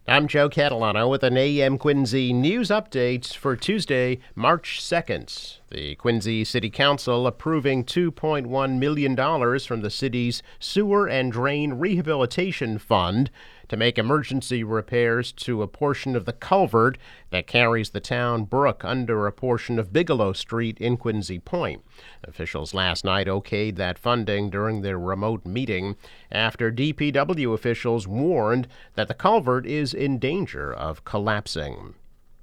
I'm Joe Catalano with an AM Quincy news update for Tuesday, March 2nd. The Quincy City Council approving $2.1 million from the city's Sewer and Drain Rehabilitation Fund to make emergency repairs to a portion of the culvert that carries the town brook under a portion of Bigelow Street in Quincy Point. Officials last night okayed that funding during their remote meeting after DPW officials warned that the culvert is in danger of collapsing.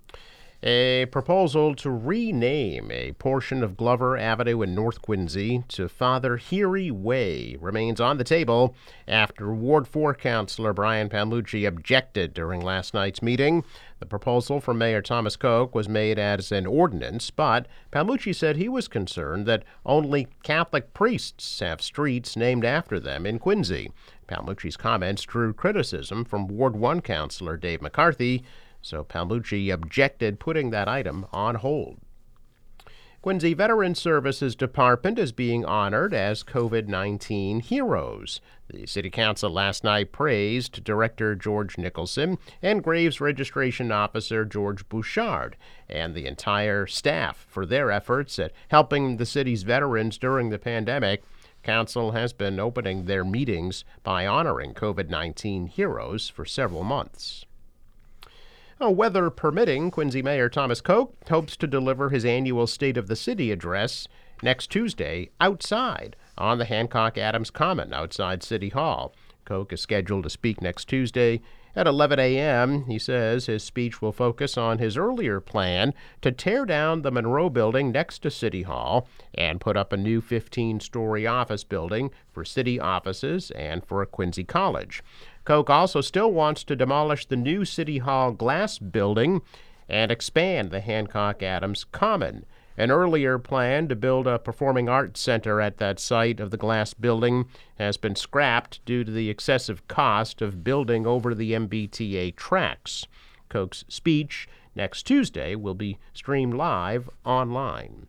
A proposal to rename a portion of Glover Avenue in North Quincy to Father Heery Way remains on the table after Ward 4 Councilor Brian Palmucci objected during last night's meeting. The proposal from Mayor Thomas Koch was made as an ordinance, but Palmucci said he was concerned that only Catholic priests have streets named after them in Quincy. Palmucci's comments drew criticism from Ward 1 Councilor Dave McCarthy, so Palmucci objected putting that item on hold. Quincy Veteran Services Department is being honored as COVID-19 heroes. The City Council last night praised Director George Nicholson and Graves Registration Officer George Bouchard and the entire staff for their efforts at helping the city's veterans during the pandemic. Council has been opening their meetings by honoring COVID-19 heroes for several months. Weather permitting, Quincy Mayor Thomas Koch hopes to deliver his annual State of the City address next Tuesday outside on the Hancock Adams Common outside City Hall. Koch is scheduled to speak next Tuesday at 11 a.m. He says his speech will focus on his earlier plan to tear down the Monroe Building next to City Hall and put up a new 15-story office building for city offices and for a Quincy college. Koch also still wants to demolish the new City Hall glass building and expand the Hancock Adams Common. An earlier plan to build a performing arts center at that site of the glass building has been scrapped due to the excessive cost of building over the MBTA tracks. Koch's speech next Tuesday will be streamed live online.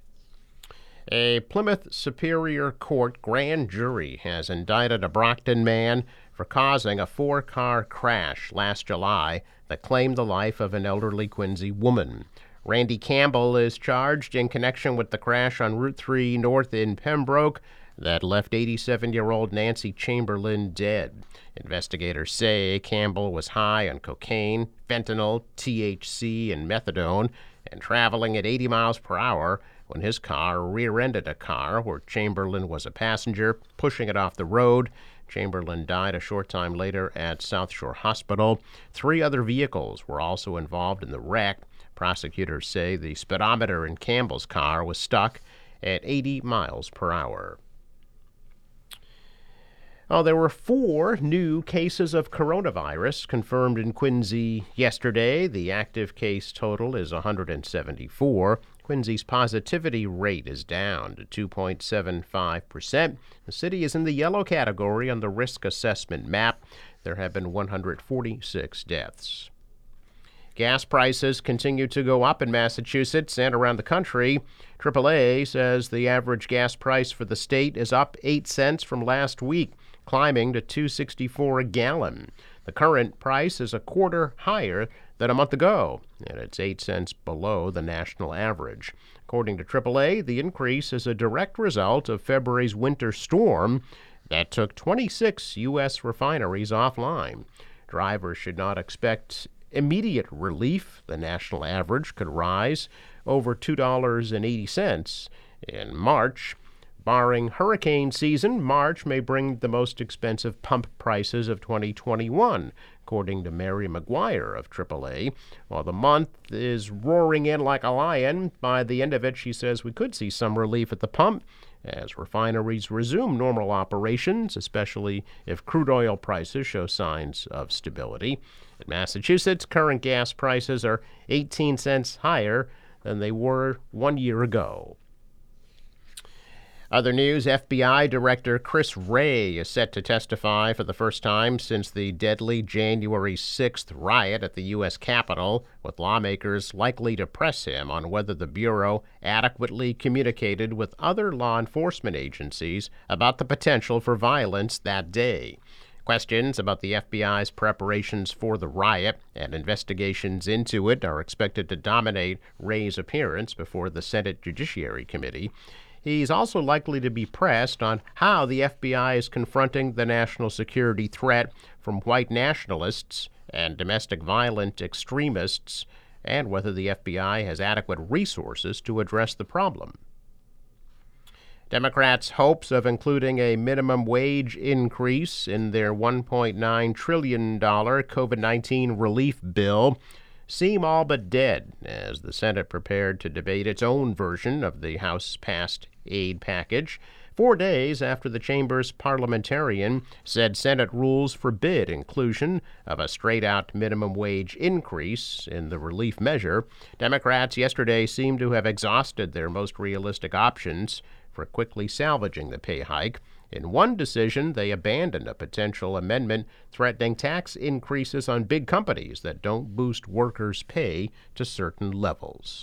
A Plymouth Superior Court grand jury has indicted a Brockton man for causing a four-car crash last July that claimed the life of an elderly Quincy woman. Randy Campbell is charged in connection with the crash on Route 3 North in Pembroke that left 87-year-old Nancy Chamberlain dead. Investigators say Campbell was high on cocaine, fentanyl, THC, and methadone, and traveling at 80 miles per hour when his car rear-ended a car where Chamberlain was a passenger, pushing it off the road. Chamberlain died a short time later at South Shore Hospital. 3 other vehicles were also involved in the wreck. Prosecutors say the speedometer in Campbell's car was stuck at 80 miles per hour. There were 4 new cases of coronavirus confirmed in Quincy yesterday. The active case total is 174. Quincy's positivity rate is down to 2.75%. The city is in the yellow category on the risk assessment map. There have been 146 deaths. Gas prices continue to go up in Massachusetts and around the country. AAA says the average gas price for the state is up 8 cents from last week, climbing to $2.64 a gallon. The current price is a quarter higher than a month ago, and it's 8 cents below the national average. According to AAA, the increase is a direct result of February's winter storm that took 26 U.S. refineries offline. Drivers should not expect immediate relief. The national average could rise over $2.80 in March. Barring hurricane season, March may bring the most expensive pump prices of 2021, according to Mary McGuire of AAA. While the month is roaring in like a lion, by the end of it, she says we could see some relief at the pump as refineries resume normal operations, especially if crude oil prices show signs of stability. In Massachusetts, current gas prices are 18 cents higher than they were 1 year ago. Other news, FBI Director Chris Wray is set to testify for the first time since the deadly January 6th riot at the U.S. Capitol, with lawmakers likely to press him on whether the Bureau adequately communicated with other law enforcement agencies about the potential for violence that day. Questions about the FBI's preparations for the riot and investigations into it are expected to dominate Wray's appearance before the Senate Judiciary Committee. He's also likely to be pressed on how the FBI is confronting the national security threat from white nationalists and domestic violent extremists, and whether the FBI has adequate resources to address the problem. Democrats' hopes of including a minimum wage increase in their $1.9 trillion COVID-19 relief bill seem all but dead as the Senate prepared to debate its own version of the House-passed aid package 4 days after the chamber's parliamentarian said Senate rules forbid inclusion of a straight-out minimum wage increase in the relief measure. Democrats yesterday seemed to have exhausted their most realistic options for quickly salvaging the pay hike. In one decision, they abandoned a potential amendment threatening tax increases on big companies that don't boost workers' pay to certain levels.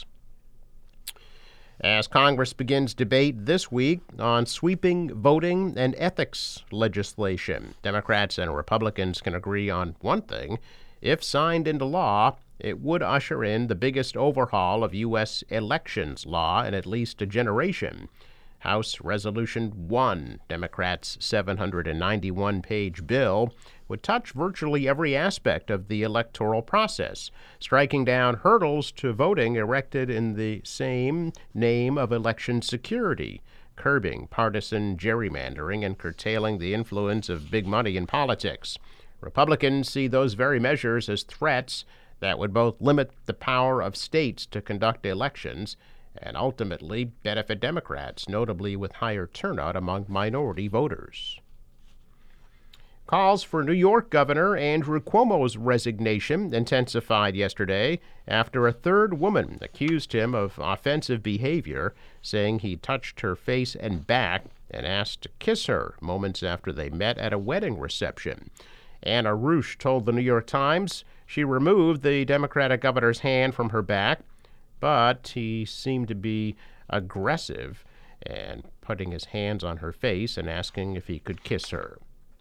As Congress begins debate this week on sweeping voting and ethics legislation, Democrats and Republicans can agree on one thing. If signed into law, it would usher in the biggest overhaul of U.S. elections law in at least a generation. House Resolution 1, Democrats' 791-page bill, would touch virtually every aspect of the electoral process, striking down hurdles to voting erected in the same name of election security, curbing partisan gerrymandering, and curtailing the influence of big money in politics. Republicans see those very measures as threats that would both limit the power of states to conduct elections and ultimately benefit Democrats, notably with higher turnout among minority voters. Calls for New York Governor Andrew Cuomo's resignation intensified yesterday after a third woman accused him of offensive behavior, saying he touched her face and back and asked to kiss her moments after they met at a wedding reception. Anna Rush told the New York Times she removed the Democratic governor's hand from her back, but he seemed to be aggressive and putting his hands on her face and asking if he could kiss her.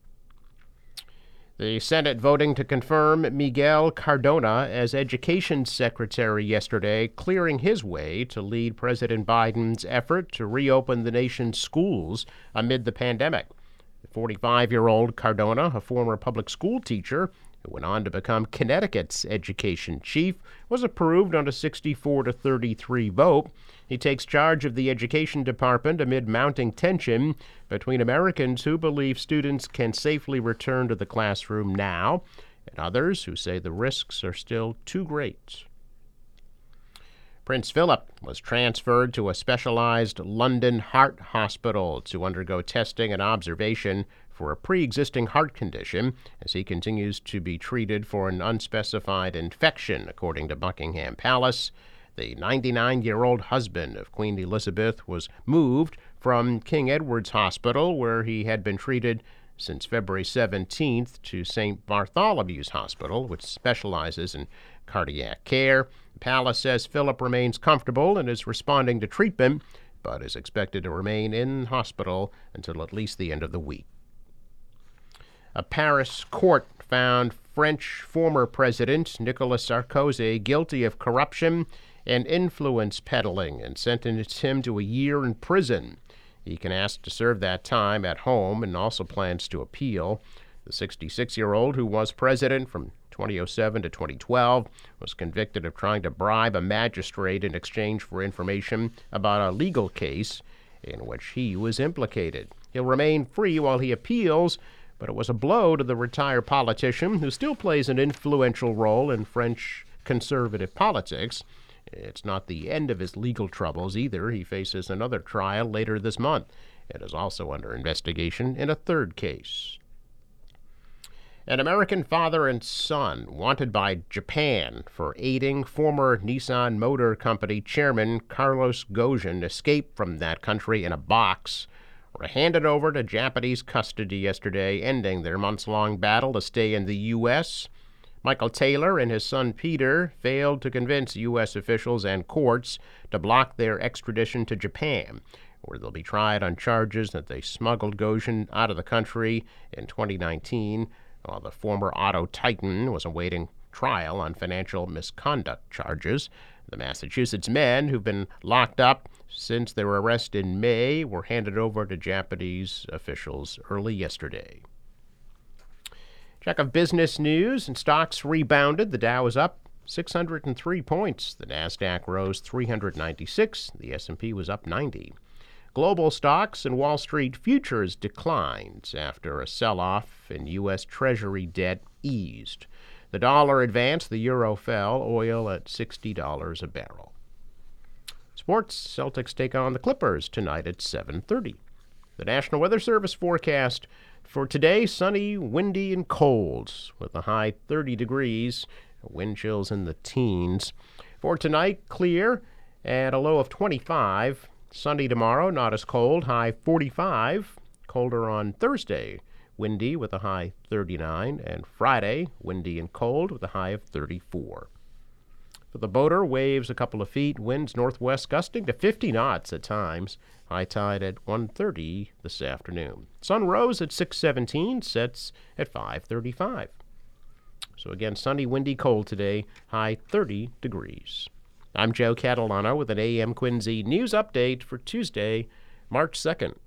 The Senate voting to confirm Miguel Cardona as Education Secretary yesterday, clearing his way to lead President Biden's effort to reopen the nation's schools amid the pandemic. The 45-year-old Cardona, a former public school teacher who went on to become Connecticut's education chief, was approved on a 64-33 vote. He takes charge of the education department amid mounting tension between Americans who believe students can safely return to the classroom now and others who say the risks are still too great. Prince Philip was transferred to a specialized London heart hospital to undergo testing and observation for a pre-existing heart condition as he continues to be treated for an unspecified infection, according to Buckingham Palace. The 99-year-old husband of Queen Elizabeth was moved from King Edward's Hospital, where he had been treated since February 17th, to St. Bartholomew's Hospital, which specializes in cardiac care. Palace says Philip remains comfortable and is responding to treatment, but is expected to remain in hospital until at least the end of the week. A Paris court found French former President Nicolas Sarkozy guilty of corruption and influence peddling and sentenced him to a year in prison. He can ask to serve that time at home and also plans to appeal. The 66-year-old, who was president from 2007 to 2012, was convicted of trying to bribe a magistrate in exchange for information about a legal case in which he was implicated. He'll remain free while he appeals, but it was a blow to the retired politician who still plays an influential role in French conservative politics. It's not the end of his legal troubles either. He faces another trial later this month and is also under investigation in a third case. An American father and son wanted by Japan for aiding former Nissan Motor Company chairman Carlos Ghosn escape from that country in a box were handed over to Japanese custody yesterday, ending their months-long battle to stay in the U.S. Michael Taylor and his son Peter failed to convince U.S. officials and courts to block their extradition to Japan, where they'll be tried on charges that they smuggled Goshen out of the country in 2019, while the former auto titan was awaiting trial on financial misconduct charges. The Massachusetts men who've been locked up since they were arrested in May were handed over to Japanese officials early yesterday. Check of business news, and stocks rebounded. The Dow was up 603 points. The Nasdaq rose 396. The S&P was up 90. Global stocks and Wall Street futures declined after a sell-off in U.S. Treasury debt eased. The dollar advanced, the euro fell, oil at $60 a barrel. Sports, Celtics take on the Clippers tonight at 7:30. The National Weather Service forecast for today, sunny, windy, and cold, with a high 30 degrees, wind chills in the teens. For tonight, clear and a low of 25. Sunday tomorrow, not as cold, high 45. Colder on Thursday, windy with a high 39. And Friday, windy and cold with a high of 34. For the boater, waves a couple of feet, winds northwest gusting to 50 knots at times. High tide at 1:30 this afternoon. Sun rose at 6:17, sets at 5:35. So again, sunny, windy, cold today, high 30 degrees. I'm Joe Catalano with an AM Quincy news update for Tuesday, March 2nd.